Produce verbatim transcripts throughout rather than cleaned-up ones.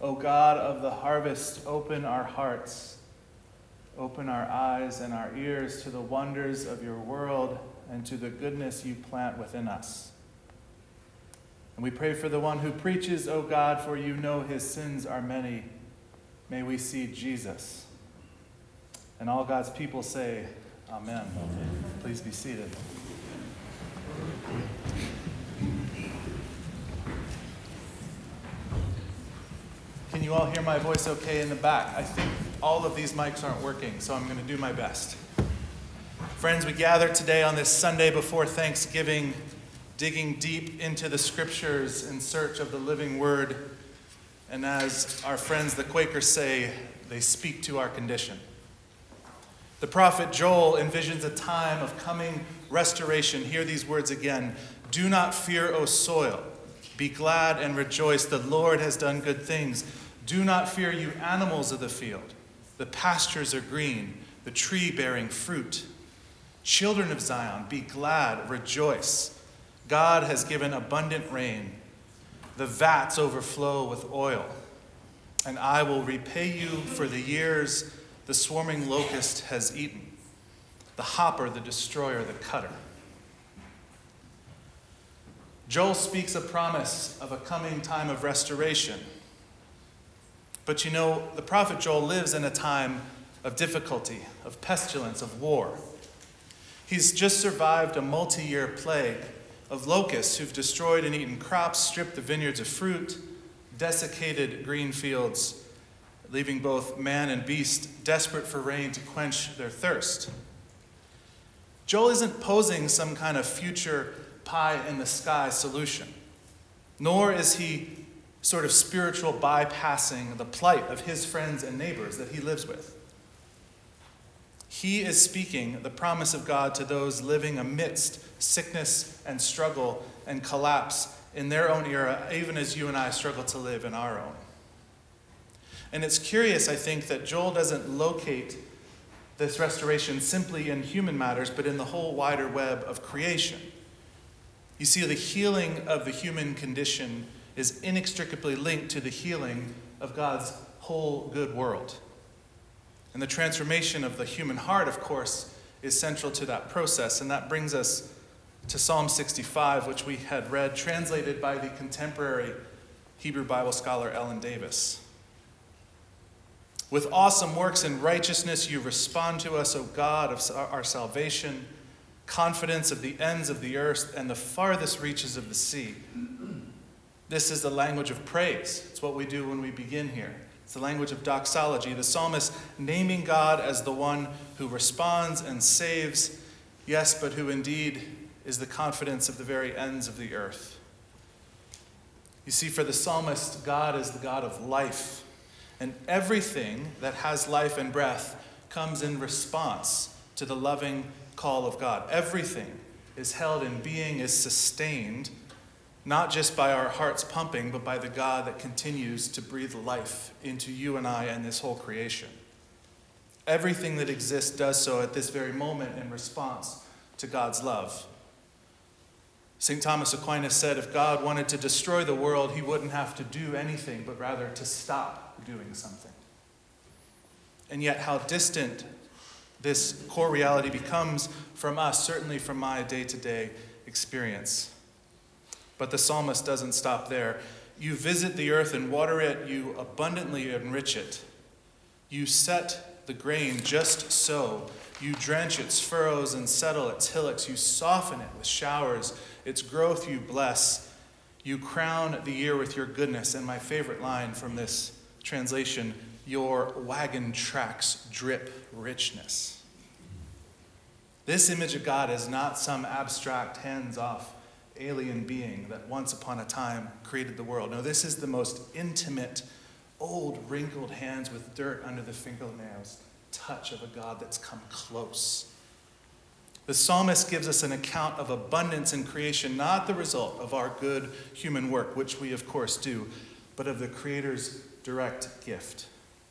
O God of the harvest, open our hearts, open our eyes and our ears to the wonders of your world and to the goodness you plant within us. And we pray for the one who preaches, O God, for you know his sins are many. May we see Jesus. And all God's people say, Amen. Amen. Please be seated. Can you all hear my voice okay in the back? I think all of these mics aren't working, so I'm going to do my best. Friends, we gather today on this Sunday before Thanksgiving, digging deep into the scriptures in search of the living word. And as our friends, the Quakers, say, they speak to our condition. The prophet Joel envisions a time of coming restoration. Hear these words again. Do not fear, O soil. Be glad and rejoice. The Lord has done good things. Do not fear, you animals of the field. The pastures are green, the tree bearing fruit. Children of Zion, be glad, rejoice. God has given abundant rain. The vats overflow with oil. And I will repay you for the years the swarming locust has eaten, the hopper, the destroyer, the cutter. Joel speaks a promise of a coming time of restoration. But you know, the prophet Joel lives in a time of difficulty, of pestilence, of war. He's just survived a multi-year plague of locusts who've destroyed and eaten crops, stripped the vineyards of fruit, desiccated green fields, leaving both man and beast desperate for rain to quench their thirst. Joel isn't posing some kind of future pie-in-the-sky solution, nor is he sort of spiritual bypassing the plight of his friends and neighbors that he lives with. He is speaking the promise of God to those living amidst sickness and struggle and collapse in their own era, even as you and I struggle to live in our own. And it's curious, I think, that Joel doesn't locate this restoration simply in human matters, but in the whole wider web of creation. You see, the healing of the human condition is inextricably linked to the healing of God's whole good world. And the transformation of the human heart, of course, is central to that process. And that brings us to Psalm sixty-five, which we had read, translated by the contemporary Hebrew Bible scholar Ellen Davis. With awesome works in righteousness, you respond to us, O God of our salvation, confidence of the ends of the earth and the farthest reaches of the sea. This is the language of praise. It's what we do when we begin here. It's the language of doxology. The psalmist naming God as the one who responds and saves, yes, but who indeed is the confidence of the very ends of the earth. You see, for the psalmist, God is the God of life, and everything that has life and breath comes in response to the loving call of God. Everything is held in being, is sustained, not just by our hearts pumping, but by the God that continues to breathe life into you and I and this whole creation. Everything that exists does so at this very moment in response to God's love. Saint Thomas Aquinas said, if God wanted to destroy the world, he wouldn't have to do anything, but rather to stop doing something. And yet how distant this core reality becomes from us, certainly from my day-to-day experience. But the psalmist doesn't stop there. You visit the earth and water it, you abundantly enrich it. You set the grain just so. You drench its furrows and settle its hillocks. You soften it with showers. Its growth you bless. You crown the year with your goodness. And my favorite line from this translation, your wagon tracks drip richness. This image of God is not some abstract, hands-off alien being that once upon a time created the world. No, this is the most intimate, old, wrinkled hands with dirt under the fingernails touch of a God that's come close. The psalmist gives us an account of abundance in creation, not the result of our good human work, which we of course do, but of the Creator's direct gift.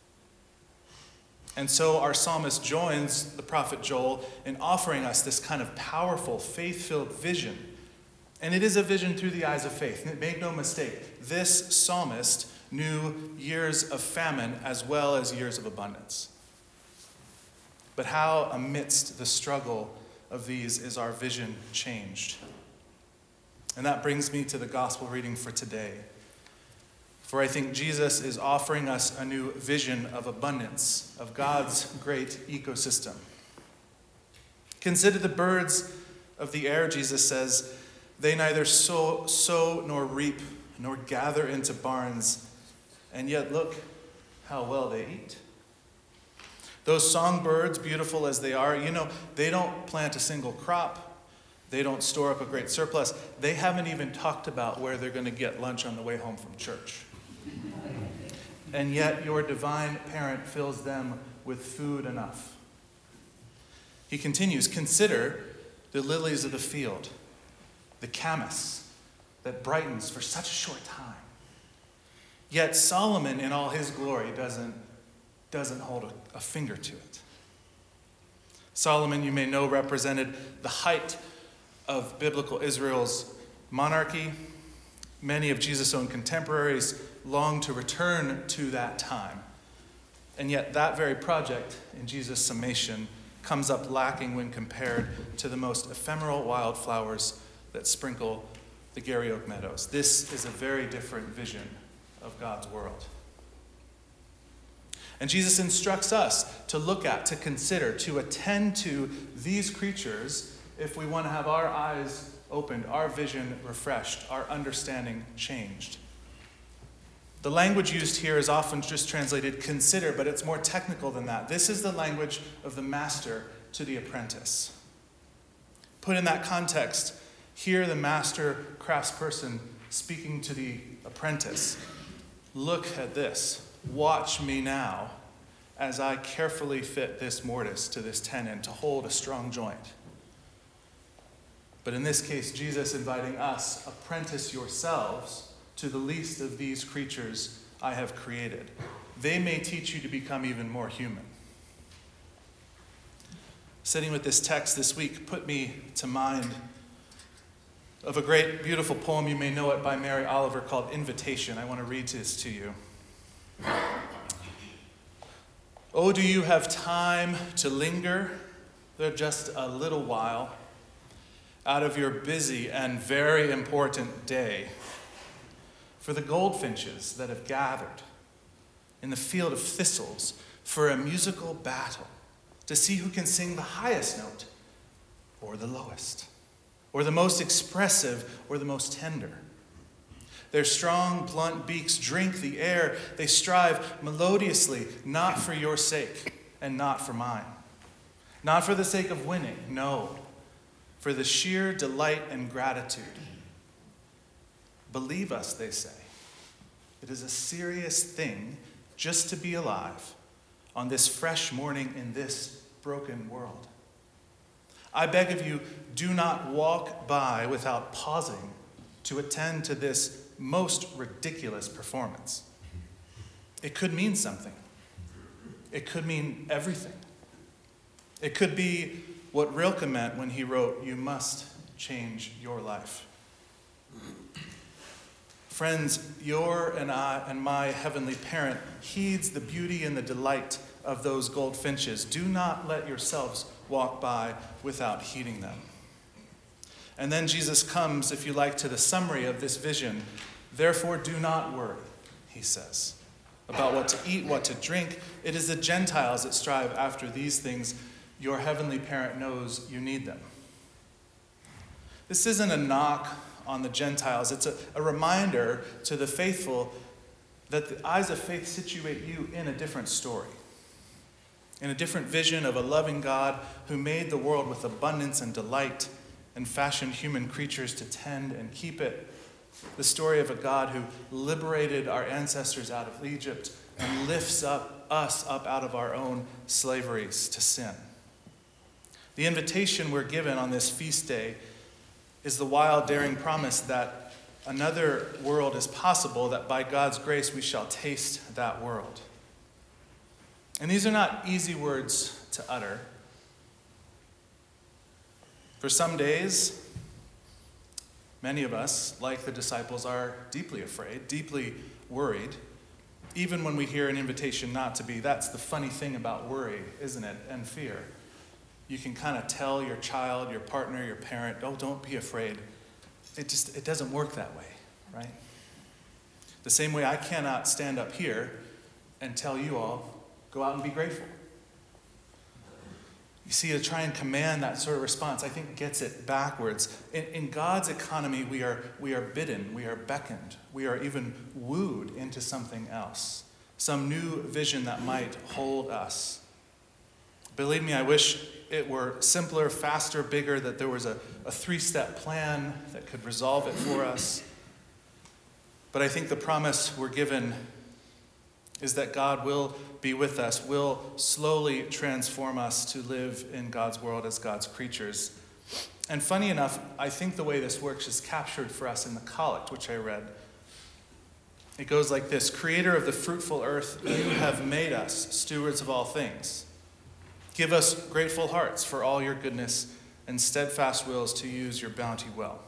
And so our psalmist joins the prophet Joel in offering us this kind of powerful, faith-filled vision. And it is a vision through the eyes of faith. Make no mistake, this psalmist new years of famine as well as years of abundance. But how, amidst the struggle of these, is our vision changed? And that brings me to the gospel reading for today. For I think Jesus is offering us a new vision of abundance, of God's great ecosystem. Consider the birds of the air, Jesus says. They neither sow, sow nor reap, nor gather into barns, and yet look how well they eat. Those songbirds, beautiful as they are, you know, they don't plant a single crop. They don't store up a great surplus. They haven't even talked about where they're going to get lunch on the way home from church. And yet your divine parent fills them with food enough. He continues, consider the lilies of the field, the camas that brightens for such a short time. Yet Solomon in all his glory doesn't, doesn't hold a, a finger to it. Solomon, you may know, represented the height of biblical Israel's monarchy. Many of Jesus' own contemporaries long to return to that time. And yet that very project in Jesus' summation comes up lacking when compared to the most ephemeral wildflowers that sprinkle the Gary Oak Meadows. This is a very different vision of God's world. And Jesus instructs us to look at, to consider, to attend to these creatures if we want to have our eyes opened, our vision refreshed, our understanding changed. The language used here is often just translated consider, but it's more technical than that. This is the language of the master to the apprentice. Put in that context, hear the master craftsperson speaking to the apprentice. Look at this. Watch me now as I carefully fit this mortise to this tenon to hold a strong joint. But in this case, Jesus inviting us, apprentice yourselves to the least of these creatures I have created. They may teach you to become even more human. Sitting with this text this week put me to mind of a great, beautiful poem, you may know it, by Mary Oliver called Invitation. I want to read this to you. Oh, do you have time to linger there just a little while out of your busy and very important day for the goldfinches that have gathered in the field of thistles for a musical battle to see who can sing the highest note or the lowest, or the most expressive or the most tender? Their strong, blunt beaks drink the air. They strive melodiously, not for your sake and not for mine. Not for the sake of winning, no, for the sheer delight and gratitude. Believe us, they say. It is a serious thing just to be alive on this fresh morning in this broken world. I beg of you, do not walk by without pausing to attend to this most ridiculous performance. It could mean something. It could mean everything. It could be what Rilke meant when he wrote, "You must change your life." Friends, your and I and my heavenly parent heeds the beauty and the delight of those goldfinches. Do not let yourselves walk by without heeding them. And then Jesus comes, if you like, to the summary of this vision. Therefore, do not worry, he says, about what to eat, what to drink. It is the Gentiles that strive after these things. Your heavenly parent knows you need them. This isn't a knock on the Gentiles. It's a, a reminder to the faithful that the eyes of faith situate you in a different story, in a different vision of a loving God who made the world with abundance and delight and fashioned human creatures to tend and keep it. The story of a God who liberated our ancestors out of Egypt and lifts up us up out of our own slaveries to sin. The invitation we're given on this feast day is the wild, daring promise that another world is possible, that by God's grace we shall taste that world. And these are not easy words to utter. For some days, many of us, like the disciples, are deeply afraid, deeply worried. even when we hear an invitation not to be. That's the funny thing about worry, isn't it? And fear. You can kind of tell your child, your partner, your parent, oh, don't be afraid. It just, it doesn't work that way, right? The same way I cannot stand up here and tell you all, go out and be grateful. You see, to try and command that sort of response, I think gets it backwards. In, in God's economy, we are, we are bidden, we are beckoned, we are even wooed into something else, some new vision that might hold us. Believe me, I wish it were simpler, faster, bigger, that there was a, a three-step plan that could resolve it for us. But I think the promise we're given is that God will be with us, will slowly transform us to live in God's world as God's creatures. And funny enough, I think the way this works is captured for us in the collect, which I read. It goes like this: Creator of the fruitful earth, you have made us stewards of all things. Give us grateful hearts for all your goodness and steadfast wills to use your bounty well.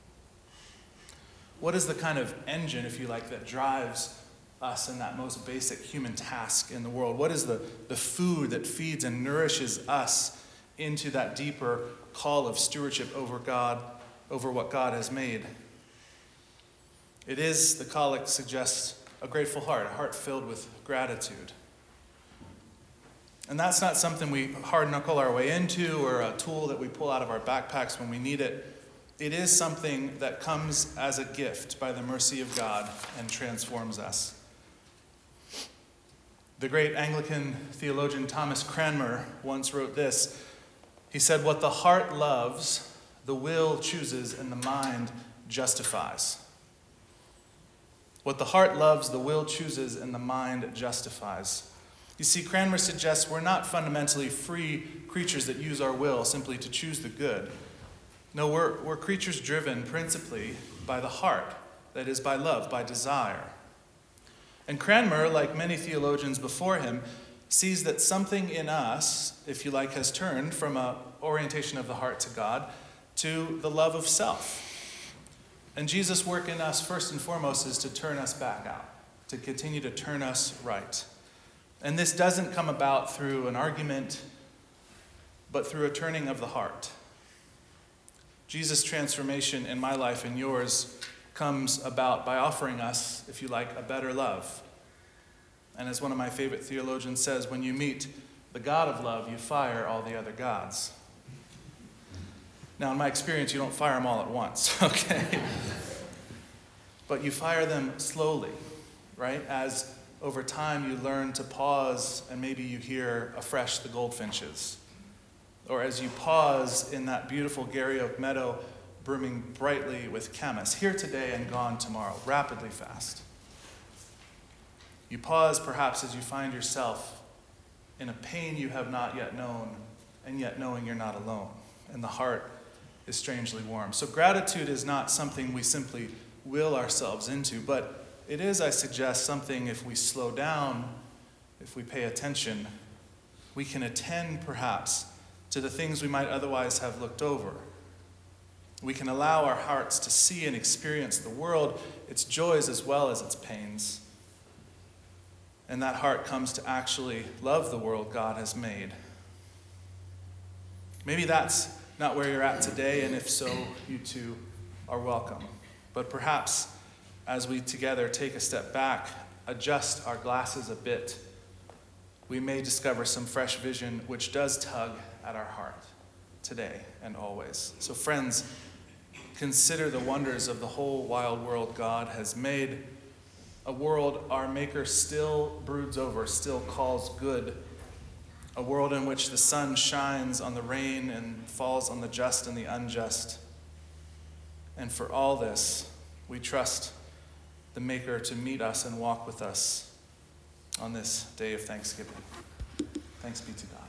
What is the kind of engine, if you like, that drives us in that most basic human task in the world? What is the, the food that feeds and nourishes us into that deeper call of stewardship over God, over what God has made? It is, the collect suggests, a grateful heart, a heart filled with gratitude. And that's not something we hard-knuckle our way into or a tool that we pull out of our backpacks when we need it. It is something that comes as a gift by the mercy of God and transforms us. The great Anglican theologian Thomas Cranmer once wrote this. He said, "What the heart loves, the will chooses, and the mind justifies." What the heart loves, the will chooses, and the mind justifies. You see, Cranmer suggests we're not fundamentally free creatures that use our will simply to choose the good. No, we're, we're creatures driven principally by the heart, that is, by love, by desire. And Cranmer, like many theologians before him, sees that something in us, if you like, has turned from an orientation of the heart to God to the love of self. And Jesus' work in us, first and foremost, is to turn us back out, to continue to turn us right. And this doesn't come about through an argument, but through a turning of the heart. Jesus' transformation in my life and yours comes about by offering us, if you like, a better love. And as one of my favorite theologians says, when you meet the God of love, you fire all the other gods. Now, in my experience, you don't fire them all at once, okay? But you fire them slowly, right? As over time you learn to pause and maybe you hear afresh the goldfinches. Or as you pause in that beautiful Garry Oak meadow brimming brightly with camas, here today and gone tomorrow, rapidly fast. You pause perhaps as you find yourself in a pain you have not yet known, and yet knowing you're not alone, and the heart is strangely warm. So gratitude is not something we simply will ourselves into, but it is, I suggest, something if we slow down, if we pay attention, we can attend perhaps to the things we might otherwise have looked over. We can allow our hearts to see and experience the world, its joys as well as its pains. And that heart comes to actually love the world God has made. Maybe that's not where you're at today, and if so, you too are welcome. But perhaps as we together take a step back, adjust our glasses a bit, we may discover some fresh vision which does tug at our heart today and always. So friends, consider the wonders of the whole wild world God has made, a world our Maker still broods over, still calls good, a world in which the sun shines on the rain and falls on the just and the unjust. And for all this, we trust the Maker to meet us and walk with us on this day of Thanksgiving. Thanks be to God.